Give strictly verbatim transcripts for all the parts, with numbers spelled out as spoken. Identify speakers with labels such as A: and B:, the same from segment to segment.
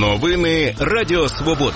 A: Новини Радіо Свобода.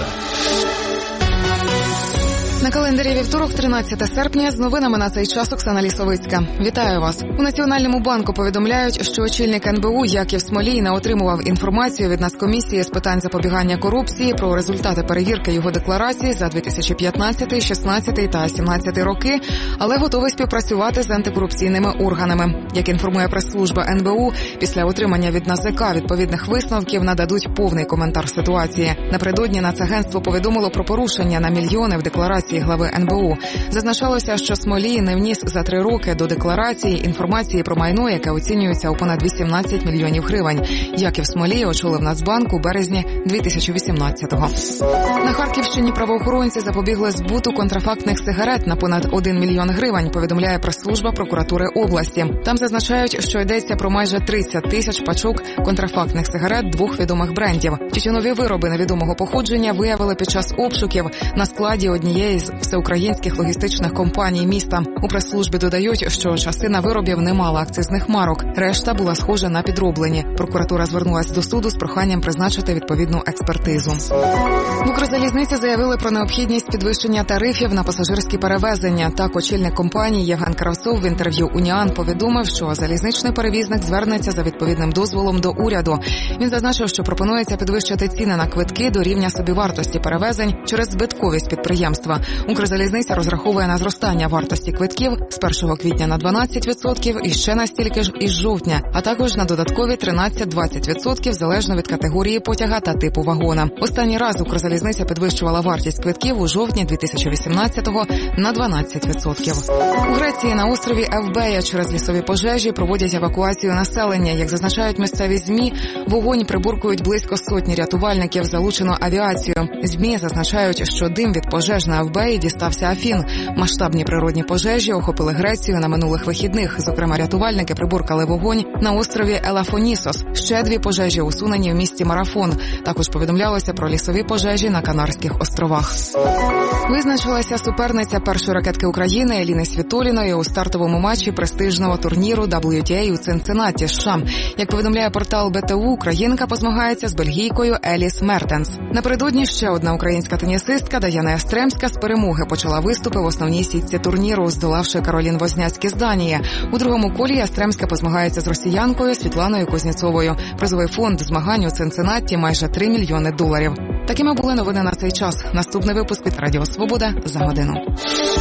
B: На календарі вівторок, тринадцяте серпня, з новинами на цей час Оксана Лісовицька. Вітаю вас. У Національному банку повідомляють, що очільник ен бе у Яків Смолій не отримував інформацію від Нацкомісії з питань запобігання корупції про результати перевірки його декларацій за дві тисячі п'ятнадцятий, шістнадцятий та сімнадцятий роки, але готовий співпрацювати з антикорупційними органами. Як інформує прес-служба ен бе у, після отримання від НАЗК відповідних висновків нададуть повний коментар ситуації. Напередодні Нацагентство повідомило про порушення на мільйони в декларації глави ен бе у. Зазначалося, що Смолій не вніс за три роки до декларації інформації про майно, яке оцінюється у понад вісімнадцять мільйонів гривень. Яків Смолій очолив Нацбанк у березні дві тисячі вісімнадцятого. На Харківщині правоохоронці запобігли збуту контрафактних сигарет на понад один мільйон гривень, повідомляє прес-служба прокуратури області. Там зазначають, що йдеться про майже тридцять тисяч пачок контрафактних сигарет двох відомих брендів. Тютюнові вироби невідомого походження виявили під час обшуків на складі однієї з всеукраїнських логістичних компаній міста. У прес-службі додають, що частина виробів не мала акцизних марок, решта була схожа на підроблені. Прокуратура звернулась до суду з проханням призначити відповідну експертизу. В Укрзалізниці заявили про необхідність підвищення тарифів на пасажирські перевезення. Так, очільник компанії Євген Кравцов в інтерв'ю «Уніан» повідомив, що залізничний перевізник звернеться за відповідним дозволом до уряду. Він зазначив, що пропонується підвищити ціни на квитки до рівня собівартості перевезень через збитковість підприємства. Укрзалізниця розраховує на зростання вартості квитків з першого квітня на дванадцять відсотків і ще на стільки ж із жовтня, а також на додаткові тринадцять-двадцять відсотків залежно від категорії потяга та типу вагона. Останній раз Укрзалізниця підвищувала вартість квитків у жовтні дві тисячі вісімнадцятого на дванадцять відсотків. У Греції на острові Евбея через лісові пожежі проводять евакуацію населення. Як зазначають місцеві ЗМІ, вогонь приборкують близько сотні рятувальників, залучено авіацію. ЗМІ зазначають, що дим від пожеж на Евбеї дістався Афін. Масштабні природні пожежі охопили Грецію на минулих вихідних. Зокрема, рятувальники приборкали вогонь на острові Елафонісос. Ще дві пожежі усунені в місті Марафон. Також повідомлялося про лісові пожежі на Канарських островах. Визначилася суперниця першої ракетки України Еліни Світоліної у стартовому матчі престижного турніру дабл ю ті ей у Цинциннаті, США. Як повідомляє портал бе те у, українка позмагається з бельгійкою Еліс Мертенс. Напередодні ще одна українська тенісистка Даяна Ястремська з перемоги почала виступи в основній сітці турніру, здолавши Каролін Возняцькі з Данії. У другому колі Ястремська позмагається з росіянкою Світланою Кузнєцовою. Призовий фонд змагань у Цинциннаті майже три мільйони доларів. Такими були новини на цей час. Наступний випуск від Радіо Свобода за годину.